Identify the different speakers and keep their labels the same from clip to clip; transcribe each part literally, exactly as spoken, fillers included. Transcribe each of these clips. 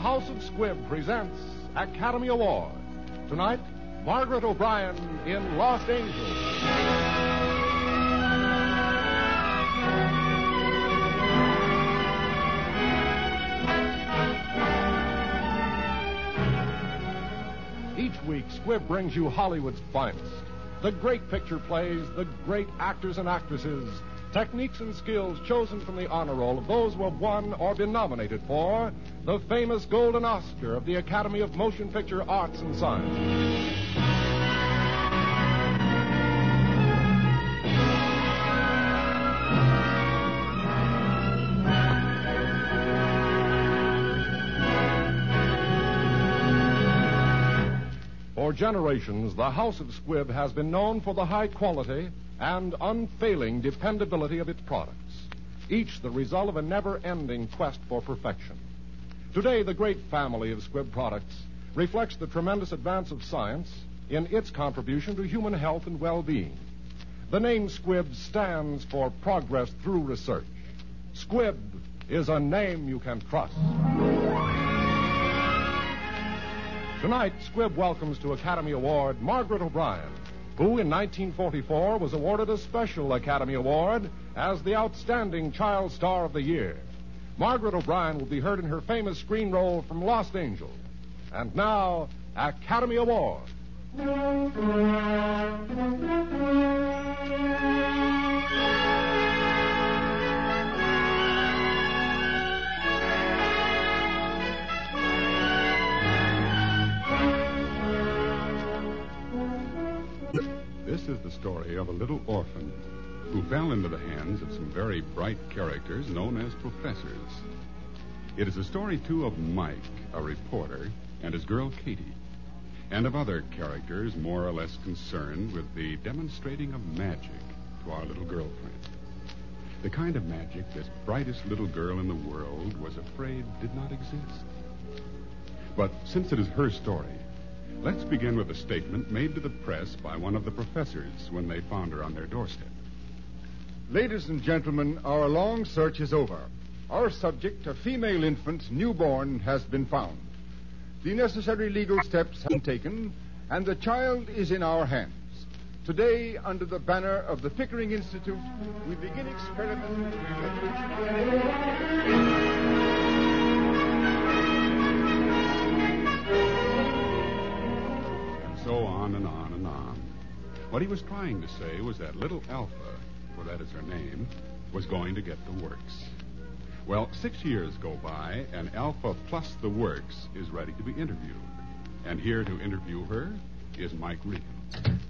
Speaker 1: House of Squibb presents Academy Award. Tonight, Margaret O'Brien in Lost Angels. Each week, Squibb brings you Hollywood's finest. The great picture plays, the great actors and actresses, techniques and skills chosen from the honor roll of those who have won or been nominated for the famous Golden Oscar of the Academy of Motion Picture Arts and Science. For generations, the House of Squibb has been known for the high quality and unfailing dependability of its products, each the result of a never-ending quest for perfection. Today, the great family of Squibb products reflects the tremendous advance of science in its contribution to human health and well-being. The name Squibb stands for progress through research. Squibb is a name you can trust. Tonight, Squibb welcomes to Academy Award Margaret O'Brien, who in nineteen forty-four was awarded a special Academy Award as the Outstanding Child Star of the Year. Margaret O'Brien will be heard in her famous screen role from Lost Angels. And now, Academy Award.
Speaker 2: This is the story of a little orphan who fell into the hands of some very bright characters known as professors. It is a story, too, of Mike, a reporter, and his girl Katie, and of other characters more or less concerned with the demonstrating of magic to our little girlfriend. The kind of magic this brightest little girl in the world was afraid did not exist. But since it is her story, let's begin with a statement made to the press by one of the professors when they found her on their doorstep.
Speaker 3: Ladies and gentlemen, our long search is over. Our subject, a female infant, newborn, has been found. The necessary legal steps have been taken, and the child is in our hands. Today, under the banner of the Pickering Institute, we begin experiments.
Speaker 2: So on and on and on. What he was trying to say was that little Alpha, for that is her name, was going to get the works. Well, six years go by, and Alpha plus the works is ready to be interviewed. And here to interview her is Mike Regan.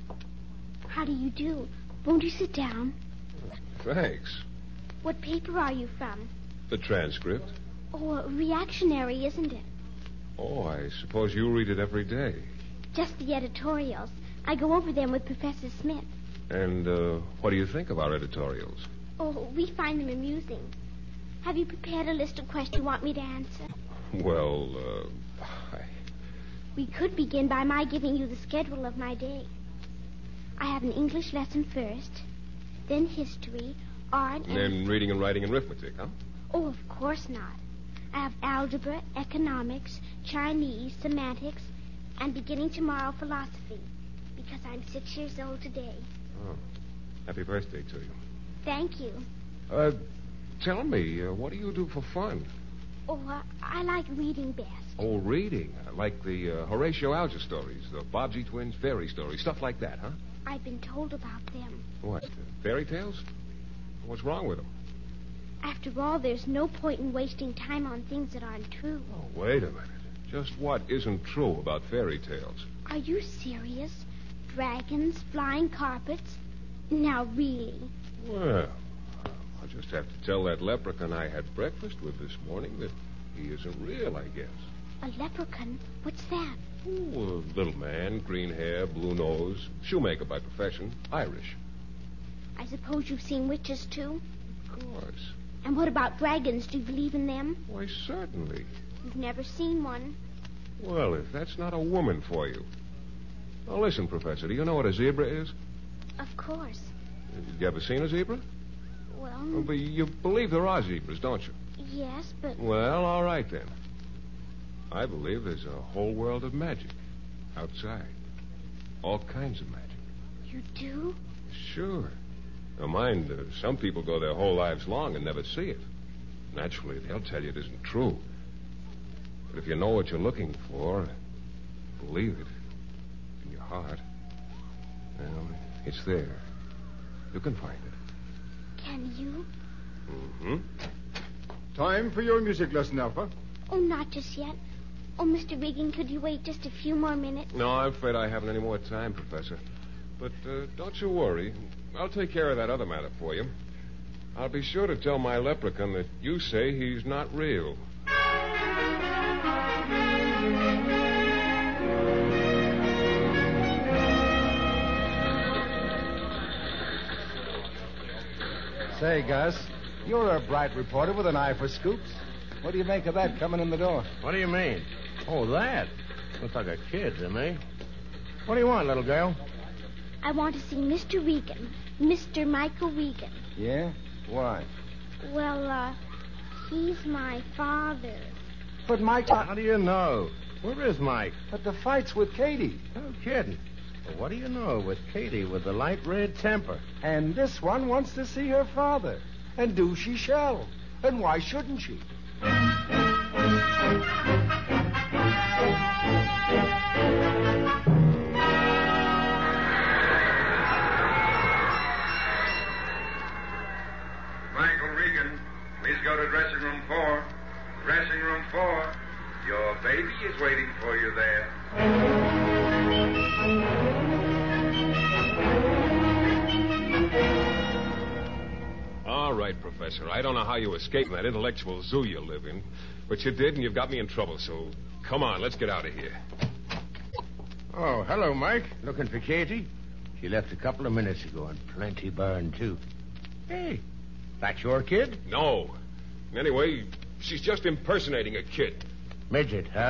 Speaker 4: How do you do? Won't you sit down?
Speaker 5: Thanks.
Speaker 4: What paper are you from?
Speaker 5: The transcript.
Speaker 4: Oh, reactionary, isn't it?
Speaker 5: Oh, I suppose you read it every day.
Speaker 4: Just the editorials. I go over them with Professor Smith.
Speaker 5: And uh, what do you think of our editorials?
Speaker 4: Oh, we find them amusing. Have you prepared a list of questions you want me to answer?
Speaker 5: Well, uh, I...
Speaker 4: We could begin by my giving you the schedule of my day. I have an English lesson first, then history, art, and...
Speaker 5: And then reading and writing and arithmetic, huh?
Speaker 4: Oh, of course not. I have algebra, economics, Chinese, semantics, and beginning tomorrow, philosophy, because I'm six years old today.
Speaker 5: Oh, happy birthday to you.
Speaker 4: Thank you.
Speaker 5: Uh, tell me, uh, what do you do for fun?
Speaker 4: Oh, uh, I like reading best.
Speaker 5: Oh, reading. Like the uh, Horatio Alger stories, the Bobbsey Twins fairy stories, stuff like that, huh?
Speaker 4: I've been told about them.
Speaker 5: What, uh, fairy tales? What's wrong with them?
Speaker 4: After all, there's no point in wasting time on things that aren't true.
Speaker 5: Oh, wait a minute. Just what isn't true about fairy tales?
Speaker 4: Are you serious? Dragons, flying carpets? Now, really?
Speaker 5: Well, I'll just have to tell that leprechaun I had breakfast with this morning that he isn't real, I guess.
Speaker 4: A leprechaun? What's that?
Speaker 5: Oh, a little man, green hair, blue nose, shoemaker by profession, Irish.
Speaker 4: I suppose you've seen witches, too?
Speaker 5: Of course.
Speaker 4: And what about dragons? Do you believe in them?
Speaker 5: Why, certainly.
Speaker 4: You've never seen one.
Speaker 5: Well, if that's not a woman for you. Now, listen, Professor, do you know what a zebra is?
Speaker 4: Of course.
Speaker 5: You ever seen a zebra?
Speaker 4: Well...
Speaker 5: Well, but you believe there are zebras, don't you?
Speaker 4: Yes, but...
Speaker 5: Well, all right, then. I believe there's a whole world of magic outside. All kinds of magic.
Speaker 4: You do?
Speaker 5: Sure. Now, mind, uh, some people go their whole lives long and never see it. Naturally, they'll tell you it isn't true. But if you know what you're looking for, believe it in your heart, well, it's there. You can find it.
Speaker 4: Can you?
Speaker 5: Mm-hmm.
Speaker 3: Time for your music lesson, Alpha.
Speaker 4: Oh, not just yet. Oh, Mister Regan, could you wait just a few more minutes?
Speaker 5: No, I'm afraid I haven't any more time, Professor. But uh, don't you worry. I'll take care of that other matter for you. I'll be sure to tell my leprechaun that you say he's not real.
Speaker 6: Say, Gus, you're a bright reporter with an eye for scoops. What do you make of that coming in the door?
Speaker 7: What do you mean? Oh, that? Looks like a kid to me. What do you want, little girl?
Speaker 4: I want to see Mister Regan. Mister Michael Regan.
Speaker 6: Yeah? Why?
Speaker 4: Well, uh, he's my father.
Speaker 6: But Mike...
Speaker 7: How do you know? Where is Mike?
Speaker 6: But the fight's with Katie.
Speaker 7: No kidding. Well, what do you know with Katie with the light red temper?
Speaker 6: And this one wants to see her father. And do she shall. And why shouldn't she?
Speaker 8: Michael Regan, please go to dressing room four. Dressing room four. Your baby is waiting for you there.
Speaker 5: All right, Professor. I don't know how you escaped that intellectual zoo you live in, but you did, and you've got me in trouble, so come on, let's get out of here.
Speaker 7: Oh, hello, Mike. Looking for Katie? She left a couple of minutes ago, and plenty burned, too. Hey, that's your kid?
Speaker 5: No. Anyway, she's just impersonating a kid.
Speaker 7: Midget, huh?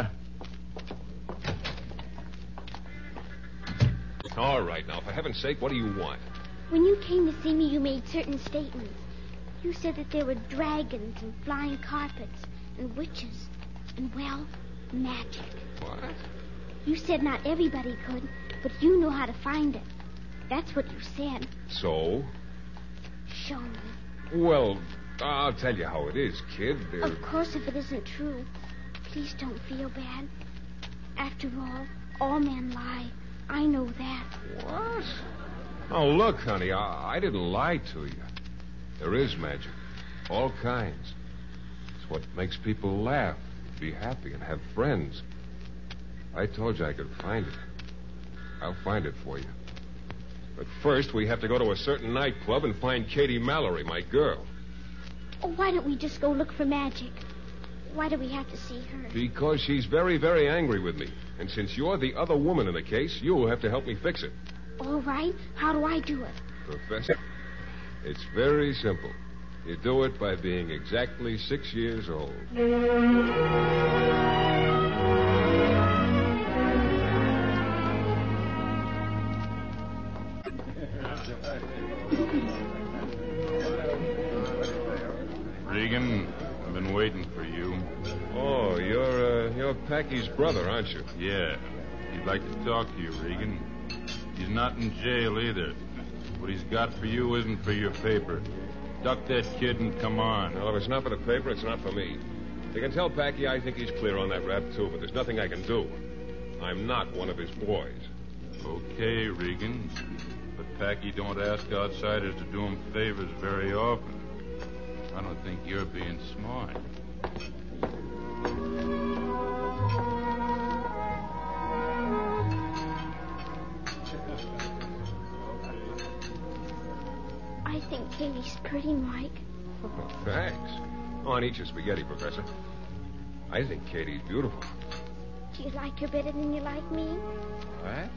Speaker 5: All right, now, for heaven's sake, what do you want?
Speaker 4: When you came to see me, you made certain statements. You said that there were dragons and flying carpets and witches and, well, magic.
Speaker 5: What?
Speaker 4: You said not everybody could, but you know how to find it. That's what you said.
Speaker 5: So?
Speaker 4: Show me.
Speaker 5: Well, I'll tell you how it is, kid. There...
Speaker 4: Of course, if it isn't true, please don't feel bad. After all, all men lie. I know that.
Speaker 5: What? Oh, look, honey, I, I didn't lie to you. There is magic. All kinds. It's what makes people laugh, be happy, and have friends. I told you I could find it. I'll find it for you. But first, we have to go to a certain nightclub and find Katie Mallory, my girl.
Speaker 4: Oh, why don't we just go look for magic? Why do we have to see her?
Speaker 5: Because she's very, very angry with me. And since you're the other woman in the case, you'll have to help me fix it.
Speaker 4: All right. How do I do it?
Speaker 5: Professor, it's very simple. You do it by being exactly six years old.
Speaker 2: Regan, I've been waiting for you.
Speaker 5: Oh, you're, uh, you're Packy's brother, aren't you?
Speaker 2: Yeah. He'd like to talk to you, Regan. He's not in jail either. What he's got for you isn't for your paper. Duck that kid and come on.
Speaker 5: Well, if it's not for the paper, it's not for me. You can tell Packy I think he's clear on that rap, too, but there's nothing I can do. I'm not one of his boys.
Speaker 2: Okay, Regan. But Packy don't ask outsiders to do him favors very often. I don't think you're being smart.
Speaker 4: I think Katie's pretty, Mike.
Speaker 5: Oh, thanks. On eat your spaghetti, Professor. I think Katie's beautiful.
Speaker 4: Do you like her better than you like me?
Speaker 5: What?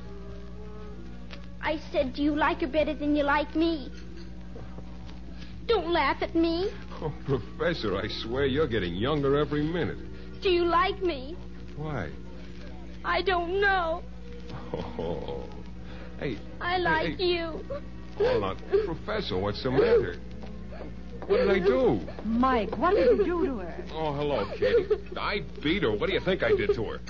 Speaker 4: I said, do you like her better than you like me? Don't laugh at me.
Speaker 5: Oh, Professor, I swear you're getting younger every minute.
Speaker 4: Do you like me?
Speaker 5: Why?
Speaker 4: I don't know.
Speaker 5: Oh, hey.
Speaker 4: I like
Speaker 5: hey, hey.
Speaker 4: you.
Speaker 5: Hold on. Professor, what's the matter? What did I do?
Speaker 9: Mike, what did you do to her?
Speaker 5: Oh, hello, Katie. I beat her. What do you think I did to her?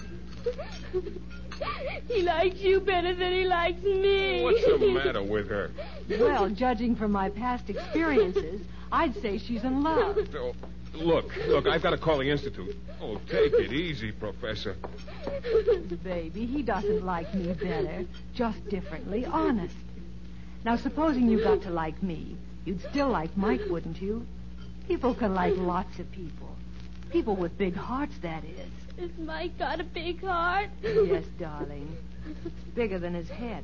Speaker 10: He likes you better than he likes me.
Speaker 5: What's the matter with her?
Speaker 9: Well, judging from my past experiences, I'd say she's in love.
Speaker 5: Oh, look, look, I've got to call the Institute. Oh, take it easy, Professor.
Speaker 9: Baby, he doesn't like me better, just differently honest. Now, supposing you got to like me, you'd still like Mike, wouldn't you? People can like lots of people. People with big hearts, that is.
Speaker 10: Has Mike got a big heart?
Speaker 9: Yes, darling. It's bigger than his head.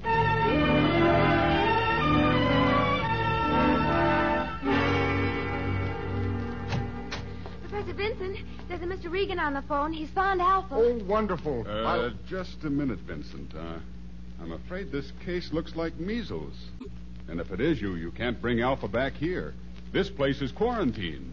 Speaker 11: Professor Vincent, there's a Mister Regan on the phone. He's found Alpha.
Speaker 3: Oh, wonderful.
Speaker 2: Uh,
Speaker 3: I'll-
Speaker 2: just a minute, Vincent. Uh, I'm afraid this case looks like measles. And if it is you, you can't bring Alpha back here. This place is quarantined.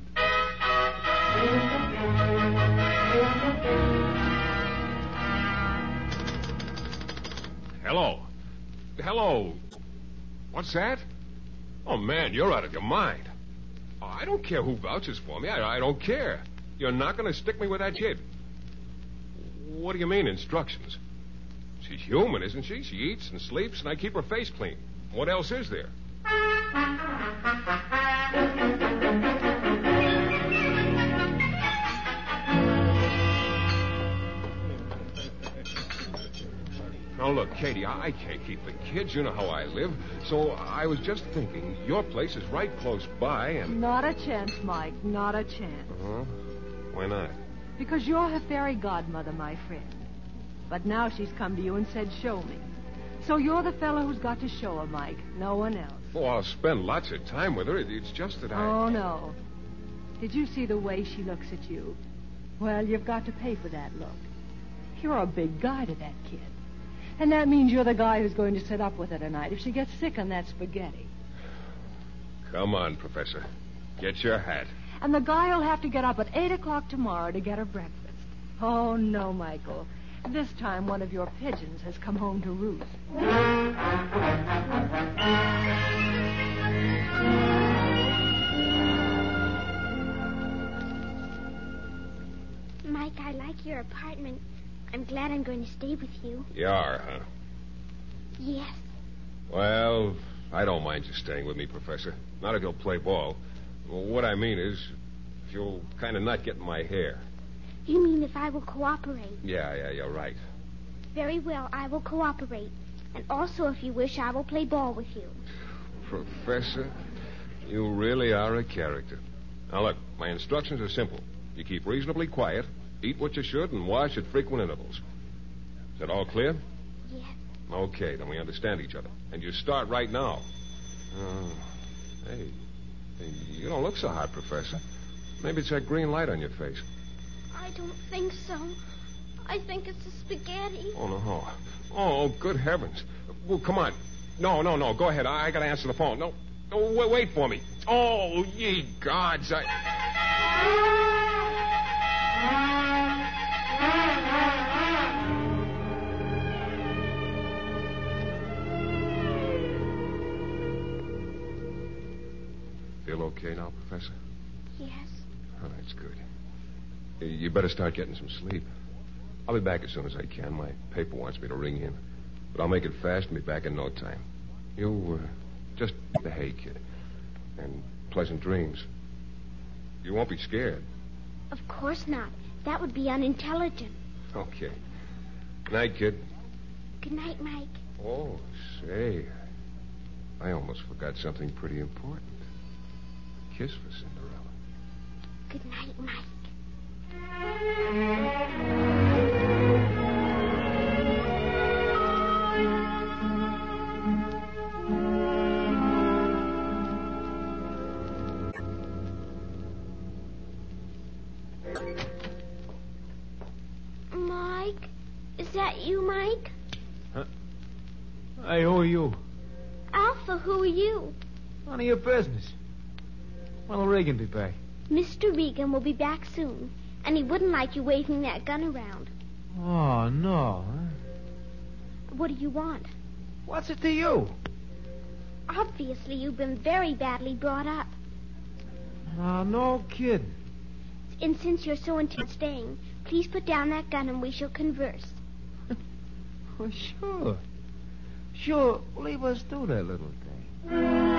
Speaker 5: Hello. Hello. What's that? Oh, man, you're out of your mind. Oh, I don't care who vouches for me. I, I don't care. You're not going to stick me with that kid. What do you mean, instructions? She's human, isn't she? She eats and sleeps, and I keep her face clean. What else is there? Now, look, Katie, I can't keep the kids. You know how I live. So I was just thinking, your place is right close by, and...
Speaker 9: Not a chance, Mike. Not a chance.
Speaker 5: Uh-huh. Why not?
Speaker 9: Because you're her fairy godmother, my friend. But now she's come to you and said, show me. So you're the fellow who's got to show her, Mike. No one else.
Speaker 5: Oh, I'll spend lots of time with her. It's just that I...
Speaker 9: Oh, no. Did you see the way she looks at you? Well, you've got to pay for that look. You're a big guy to that kid. And that means you're the guy who's going to sit up with her tonight if she gets sick on that spaghetti.
Speaker 5: Come on, Professor. Get your hat.
Speaker 9: And the guy will have to get up at eight o'clock tomorrow to get her breakfast. Oh, no, Michael. This time one of your pigeons has come home to roost.
Speaker 4: Mike, I like your apartment. I'm glad I'm going to stay with you.
Speaker 5: You are, huh?
Speaker 4: Yes.
Speaker 5: Well, I don't mind you staying with me, Professor. Not if you'll play ball. Well, what I mean is, if you'll kind of not get in my hair.
Speaker 4: You mean if I will cooperate?
Speaker 5: Yeah, yeah, you're right.
Speaker 4: Very well, I will cooperate. And also, if you wish, I will play ball with you.
Speaker 5: Professor, you really are a character. Now, look, my instructions are simple. You keep reasonably quiet, eat what you should, and wash at frequent intervals. Is that all clear?
Speaker 4: Yes.
Speaker 5: Okay, then we understand each other. And you start right now. Uh, hey, hey, you don't look so hot, Professor. Maybe it's that green light on your face.
Speaker 4: I don't think so. I think it's the spaghetti.
Speaker 5: Oh, no. Oh, good heavens. Well, come on. No, no, no. Go ahead. I, I got to answer the phone. No, no, wait, wait for me. Oh, ye gods. I... Feel okay now, Professor?
Speaker 4: Yes.
Speaker 5: Oh, that's good. You better start getting some sleep. I'll be back as soon as I can. My paper wants me to ring in. But I'll make it fast and be back in no time. You, uh, just behave, kid. And pleasant dreams. You won't be scared.
Speaker 4: Of course not. That would be unintelligent.
Speaker 5: Okay. Night, kid.
Speaker 4: Good night, Mike.
Speaker 5: Oh, say. I almost forgot something pretty important. Kiss for Cinderella.
Speaker 4: Good night, Mike. Mike? Is that you, Mike?
Speaker 12: Huh? Hey, who are you?
Speaker 4: Alpha, who are you?
Speaker 12: None of your business. When'll Regan be back?
Speaker 4: Mister Regan will be back soon, and he wouldn't like you waving that gun around.
Speaker 12: Oh, no. Huh?
Speaker 4: What do you want?
Speaker 12: What's it to you?
Speaker 4: Obviously, you've been very badly brought up.
Speaker 12: Uh, no kidding.
Speaker 4: And since you're so intent on staying, please put down that gun and we shall converse.
Speaker 12: Oh, sure. Sure, leave us do that little thing.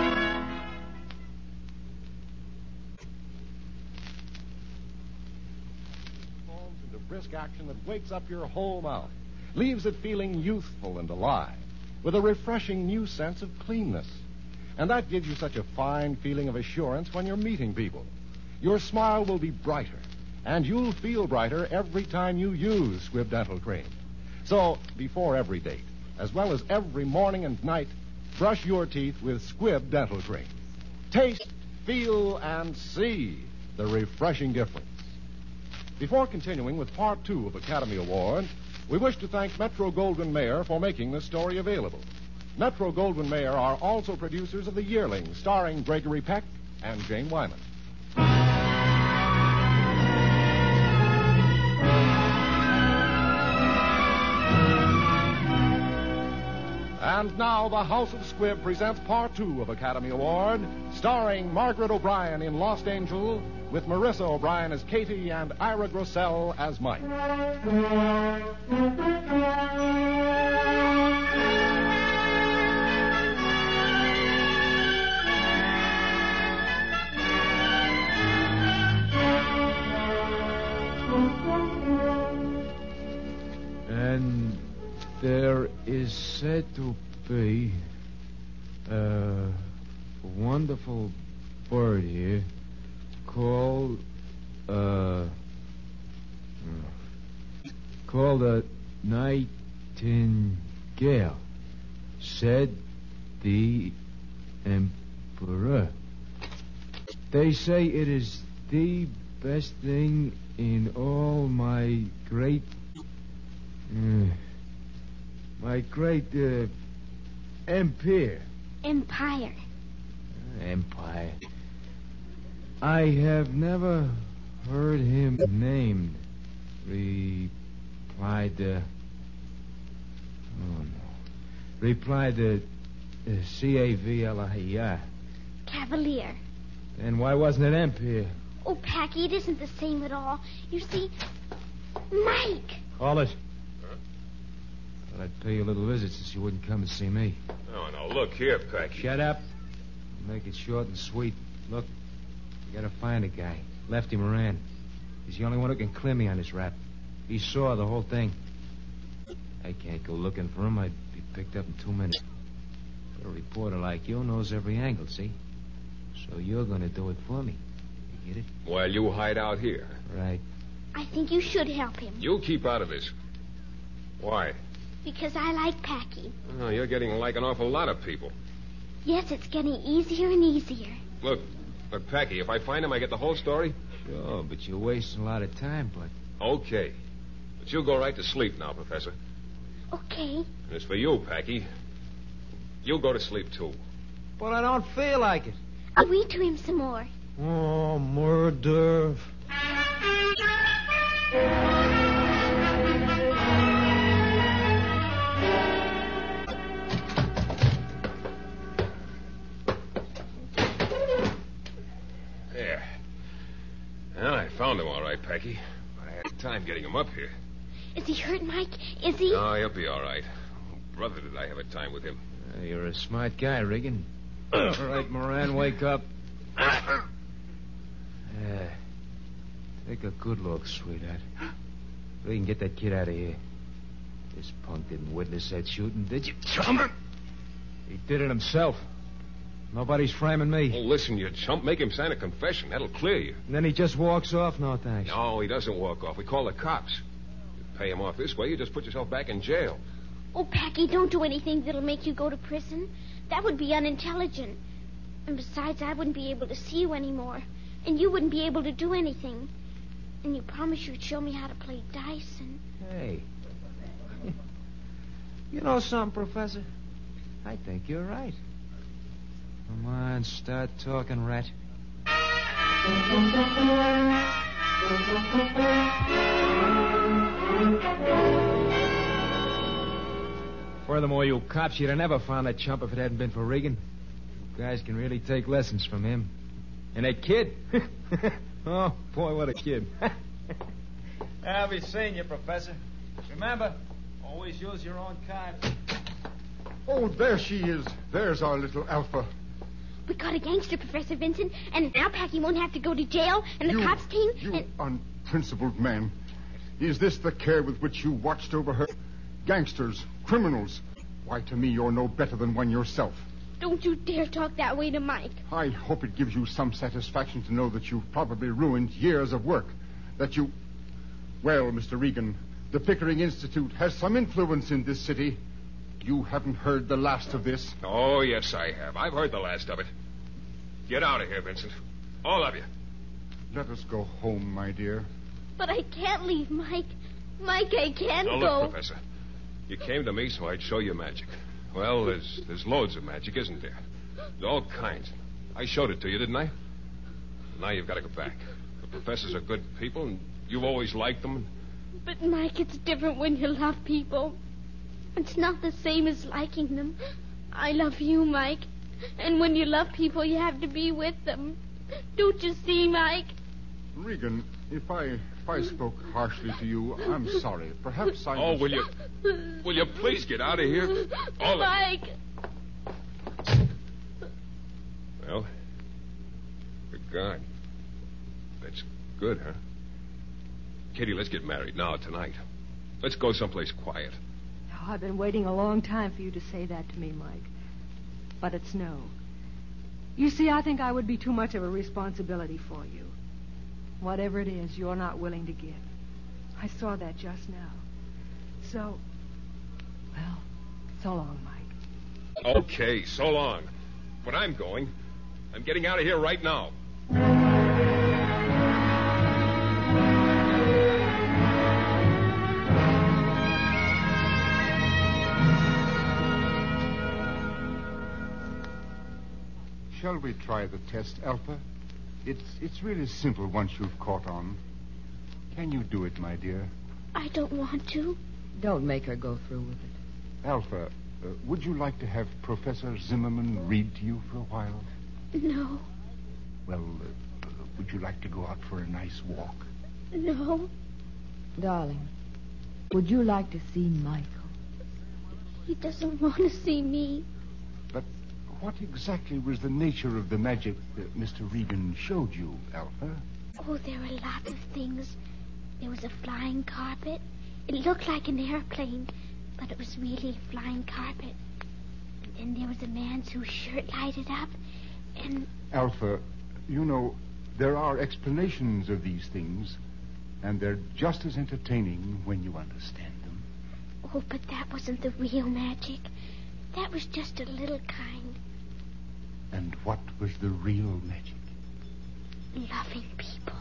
Speaker 1: Into brisk action that wakes up your whole mouth, leaves it feeling youthful and alive, with a refreshing new sense of cleanness. And that gives you such a fine feeling of assurance when you're meeting people. Your smile will be brighter, and you'll feel brighter every time you use Squibb Dental Cream. So, before every date, as well as every morning and night, brush your teeth with Squibb Dental Cream. Taste, feel, and see the refreshing difference. Before continuing with part two of Academy Award, we wish to thank Metro Goldwyn Mayer for making this story available. Metro Goldwyn Mayer are also producers of The Yearling, starring Gregory Peck and Jane Wyman. And now the House of Squibb presents part two of Academy Award, starring Margaret O'Brien in Lost Angel, with Marissa O'Brien as Katie and Ira Grossell as Mike.
Speaker 12: And there is said to be a wonderful bird here called uh called a nightingale, said the emperor. They say it is the best thing in all my great uh, my great uh, empire.
Speaker 4: Empire.
Speaker 12: Empire. I have never heard him named, replied the... Oh, no. Replied the uh, C A V L I E R.
Speaker 4: Cavalier.
Speaker 12: Then why wasn't it Empire?
Speaker 4: Oh, Packy, it isn't the same at all. You see, Mike.
Speaker 12: Call it. Thought I'd pay you a little visit since you wouldn't come and see me.
Speaker 5: No, no, look here, Packy.
Speaker 12: Shut up. Make it short and sweet. Look, you gotta find a guy. Lefty Moran. He's the only one who can clear me on this rap. He saw the whole thing. I can't go looking for him. I'd be picked up in two minutes. But a reporter like you knows every angle, see? So you're gonna do it for me. You get it?
Speaker 5: While you hide out here.
Speaker 12: Right.
Speaker 4: I think you should help him.
Speaker 5: You keep out of this. Why?
Speaker 4: Because I like Packy.
Speaker 5: Oh, you're getting like an awful lot of people.
Speaker 4: Yes, it's getting easier and easier.
Speaker 5: Look, look, Packy, if I find him, I get the whole story?
Speaker 12: Sure, but you're wasting a lot of time, Bud.
Speaker 5: Okay. But you go right to sleep now, Professor.
Speaker 4: Okay.
Speaker 5: And as for you, Packy, you go to sleep, too.
Speaker 12: But I don't feel like it.
Speaker 4: I'll read to him some more.
Speaker 12: Oh, murder.
Speaker 5: There. Well, I found him all right, Packy. But I had time getting him up here.
Speaker 4: Is he hurt, Mike? Is he?
Speaker 5: No, he'll be all right. Oh, brother, did I have a time with him.
Speaker 12: Uh, you're a smart guy, Regan. All right, Moran, wake up. Yeah. Take a good look, sweetheart. We can get that kid out of here. This punk didn't witness that shooting, did you? Chump! He did it himself. Nobody's framing me.
Speaker 5: Oh, listen, you chump. Make him sign a confession. That'll clear you.
Speaker 12: And then he just walks off? No, thanks.
Speaker 5: No, he doesn't walk off. We call the cops. You pay him off this way, you just put yourself back in jail.
Speaker 4: Oh, Packy, don't do anything that'll make you go to prison. That would be unintelligent. And besides, I wouldn't be able to see you anymore. And you wouldn't be able to do anything. And you promised you'd show me how to play dice and...
Speaker 12: Hey. You know something, Professor? I think you're right. Come on, start talking, rat. Furthermore, you cops, you'd have never found that chump if it hadn't been for Regan. You guys can really take lessons from him. And that kid? Oh, boy, what a kid. I'll be seeing you, Professor. Remember, always use your own kind.
Speaker 3: Oh, there she is. There's our little Alpha.
Speaker 4: We caught a gangster, Professor Vincent, and now Packy won't have to go to jail, and the
Speaker 3: You-
Speaker 4: cops came.
Speaker 3: You
Speaker 4: and...
Speaker 3: unprincipled man. Is this the care with which you watched over her? Gangsters, criminals. Why, to me, you're no better than one yourself.
Speaker 4: Don't you dare talk that way to Mike.
Speaker 3: I hope it gives you some satisfaction to know that you've probably ruined years of work. That you... Well, Mister Regan, the Pickering Institute has some influence in this city. You haven't heard the last of this.
Speaker 5: Oh, yes, I have. I've heard the last of it. Get out of here, Vincent. All of you.
Speaker 3: Let us go home, my dear.
Speaker 4: But I can't leave Mike. Mike, I can't
Speaker 5: Now,
Speaker 4: go.
Speaker 5: look, Professor. You came to me so I'd show you magic. Well, there's there's loads of magic, isn't there? There's all kinds. I showed it to you, didn't I? Now you've got to go back. The professors are good people, and you've always liked them.
Speaker 4: But, Mike, it's different when you love people. It's not the same as liking them. I love you, Mike. And when you love people, you have to be with them. Don't you see, Mike?
Speaker 3: Regan, if I if I spoke harshly to you, I'm sorry. Perhaps I...
Speaker 5: Oh,
Speaker 3: was-
Speaker 5: will you... Will you please get out of here? All of
Speaker 4: Mike.
Speaker 5: you. Well, you're gone. That's good, huh? Kitty, let's get married now, tonight. Let's go someplace quiet.
Speaker 9: Oh, I've been waiting a long time for you to say that to me, Mike. But it's no. You see, I think I would be too much of a responsibility for you. Whatever it is you're not willing to give. I saw that just now. So, well, so long, Mike.
Speaker 5: Okay, so long. But I'm going. I'm getting out of here right now.
Speaker 3: Shall we try the test, Alpha? It's it's really simple once you've caught on. Can you do it, my dear?
Speaker 4: I don't want to.
Speaker 13: Don't make her go through with it.
Speaker 3: Alpha, uh, would you like to have Professor Zimmerman read to you for a while?
Speaker 4: No.
Speaker 3: Well, uh, uh, would you like to go out for a nice walk?
Speaker 4: No.
Speaker 13: Darling, would you like to see Michael?
Speaker 4: He doesn't want to see me.
Speaker 3: But what exactly was the nature of the magic that Mister Regan showed you, Alpha?
Speaker 4: Oh, there were lots of things. There was a flying carpet. It looked like an airplane, but it was really a flying carpet. And then there was a man whose shirt lighted up, and...
Speaker 3: Alpha, you know, there are explanations of these things, and they're just as entertaining when you understand them.
Speaker 4: Oh, but that wasn't the real magic. That was just a little kind.
Speaker 3: And what was the real magic?
Speaker 4: Loving people.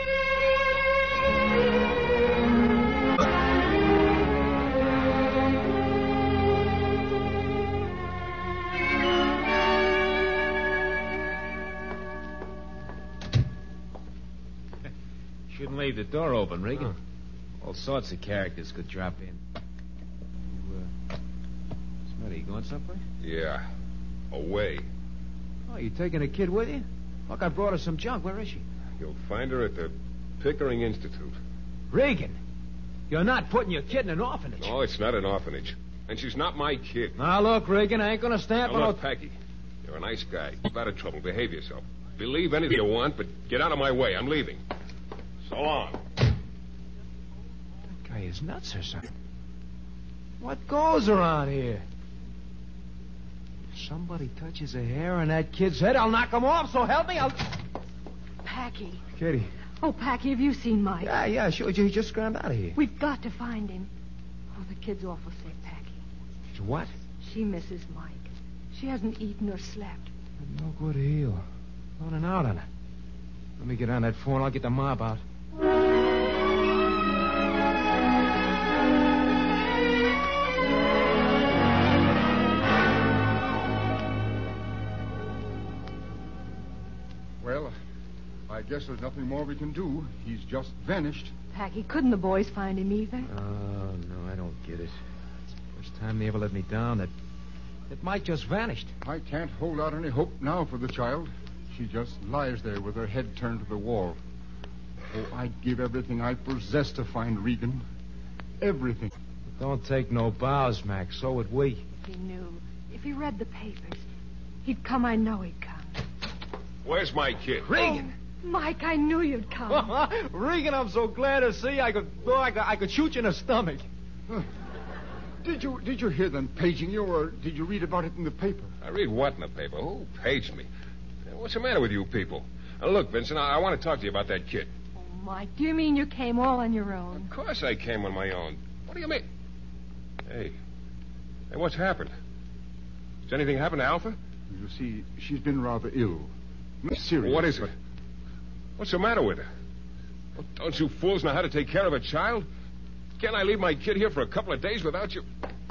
Speaker 12: Shouldn't leave the door open, Regan. All sorts of characters could drop in. You, uh, Smitty, you going someplace?
Speaker 5: Yeah. Away.
Speaker 12: Oh, you taking a kid with you? Look, I brought her some junk. Where is she?
Speaker 5: You'll find her at the Pickering Institute.
Speaker 12: Regan, you're not putting your kid in an orphanage.
Speaker 5: No, it's not an orphanage. And she's not my kid.
Speaker 12: Now, look, Regan, I ain't gonna stand
Speaker 5: Now,
Speaker 12: for no...
Speaker 5: look, Packy, you're a nice guy. Keep out of trouble. Behave yourself. Believe anything you want, but get out of my way. I'm leaving. So long.
Speaker 12: That guy is nuts or something. What goes around here? If somebody touches a hair on that kid's head, I'll knock him off, so help me, I'll...
Speaker 9: Packy.
Speaker 12: Kitty.
Speaker 9: Oh, Packy, have you seen Mike?
Speaker 12: Yeah, yeah, sure. He just scrambled out of here.
Speaker 9: We've got to find him. Oh, the kid's awful sick, Packy.
Speaker 12: What?
Speaker 9: She misses Mike. She hasn't eaten or slept.
Speaker 12: No good heel. Loading out on her. Let me get on that phone. I'll get the mob out.
Speaker 3: Well, I guess there's nothing more we can do. He's just vanished.
Speaker 9: Packy, couldn't the boys find him either?
Speaker 12: Oh, no, I don't get it. It's the first time they ever let me down. That, that Mike just vanished.
Speaker 3: I can't hold out any hope now for the child. she just lies there with her head turned to the wall. Oh, I'd give everything I possess to find Regan. Everything.
Speaker 12: Don't take no bows, Mac. So would we.
Speaker 9: If he knew, if he read the papers, he'd come. I know he'd come.
Speaker 5: Where's my kid?
Speaker 12: Regan!
Speaker 9: Oh, Mike, I knew you'd come.
Speaker 12: Regan, I'm so glad to see you. I could, oh, I could, I could shoot you in the stomach.
Speaker 3: Uh, did you did you hear them paging you, or did you read about it in the paper?
Speaker 5: I read what in the paper? Who paged me? What's the matter with you people? Now, look, Vincent, I, I want to talk to you about that kid.
Speaker 9: Oh, Mike, do you mean you came all on your own?
Speaker 5: Of course I came on my own. What do you mean? Hey, hey, what's happened? Has anything happened to Alpha?
Speaker 3: You see, she's been rather ill. Serious.
Speaker 5: What is it? What's the matter with her? Well, don't you fools know how to take care of a child? Can't I leave my kid here for a couple of days without you?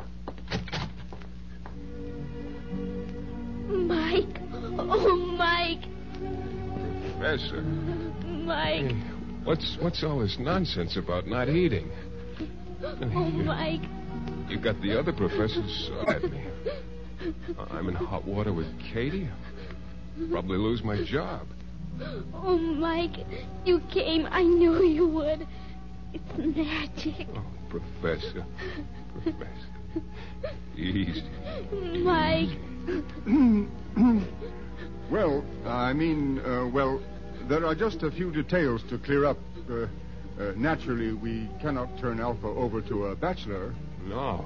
Speaker 10: Mike. Oh, Mike.
Speaker 5: Professor.
Speaker 10: Mike.
Speaker 5: Hey, what's what's all this nonsense about not eating?
Speaker 10: Oh, Mike.
Speaker 5: You got the other professors at me. I'm in hot water with Katie. I'll probably lose my job.
Speaker 10: Oh, Mike, you came. I knew you would. It's magic.
Speaker 5: Oh, Professor. Professor. Easy.
Speaker 10: Mike.
Speaker 3: Well, I mean, uh, well, there are just a few details to clear up. Uh, uh, naturally, we cannot turn Alpha over to a bachelor.
Speaker 5: No.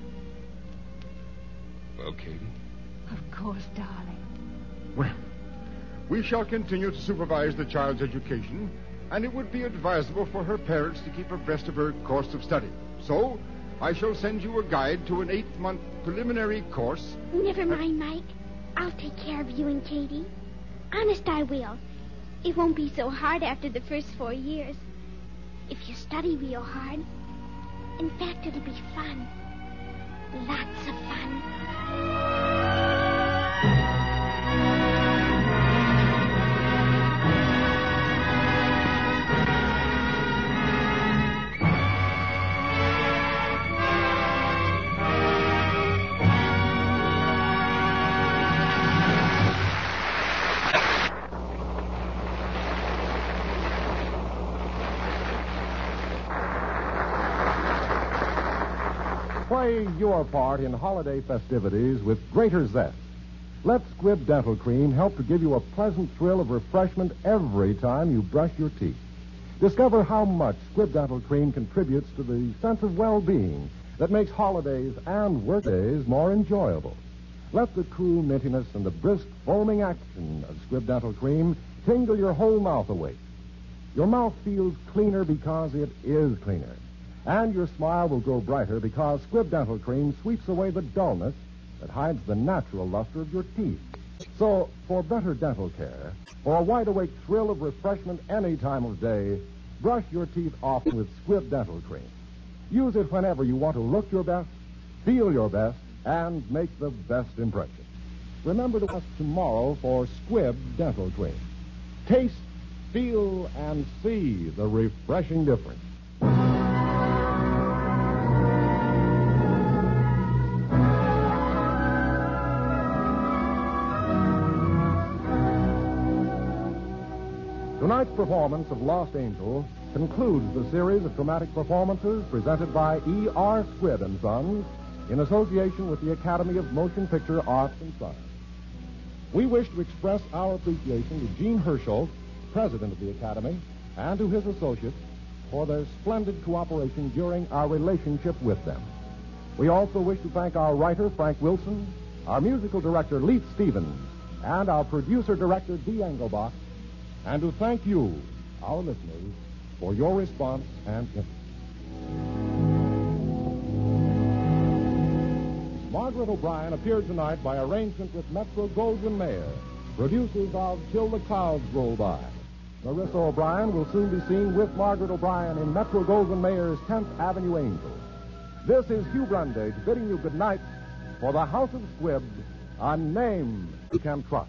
Speaker 5: Well, Katie?
Speaker 9: Of course, darling.
Speaker 3: Well, we shall continue to supervise the child's education, and it would be advisable for her parents to keep abreast of her course of study. So, I shall send you a guide to an eight-month preliminary course.
Speaker 4: Never mind, Mike. I'll take care of you and Katie. Honest, I will. It won't be so hard after the first four years. If you study real hard. In fact, it'll be fun. Lots of fun.
Speaker 1: Play your part in holiday festivities with greater zest. Let Squibb Dental Cream help to give you a pleasant thrill of refreshment every time you brush your teeth. Discover how much Squibb Dental Cream contributes to the sense of well-being that makes holidays and workdays more enjoyable. Let the cool mintiness and the brisk foaming action of Squibb Dental Cream tingle your whole mouth awake. Your mouth feels cleaner because it is cleaner. And your smile will grow brighter because Squibb Dental Cream sweeps away the dullness that hides the natural luster of your teeth. So, for better dental care, for a wide-awake thrill of refreshment any time of day, brush your teeth often with Squibb Dental Cream. Use it whenever you want to look your best, feel your best, and make the best impression. Remember to ask tomorrow for Squibb Dental Cream. Taste, feel, and see the refreshing difference. Tonight's performance of Lost Angel concludes the series of dramatic performances presented by E R. Squibb and Sons in association with the Academy of Motion Picture Arts and Science. We wish to express our appreciation to Gene Herschel, president of the Academy, and to his associates for their splendid cooperation during our relationship with them. We also wish to thank our writer, Frank Wilson, our musical director, Leith Stevens, and our producer-director, Dee Engelbach, and to thank you, our listeners, for your response and interest. Margaret O'Brien appeared tonight by arrangement with Metro-Goldwyn-Mayer, producers of Till the Clouds Roll By. Marissa O'Brien will soon be seen with Margaret O'Brien in Metro-Goldwyn-Mayer's tenth Avenue Angel. This is Hugh Brundage bidding you good night for the House of Squibb, a name you can trust.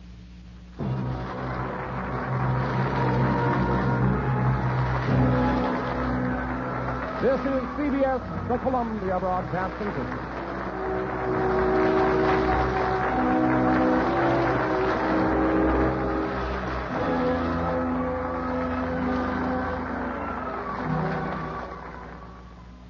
Speaker 1: This is C B S, the Columbia Broadcasting System.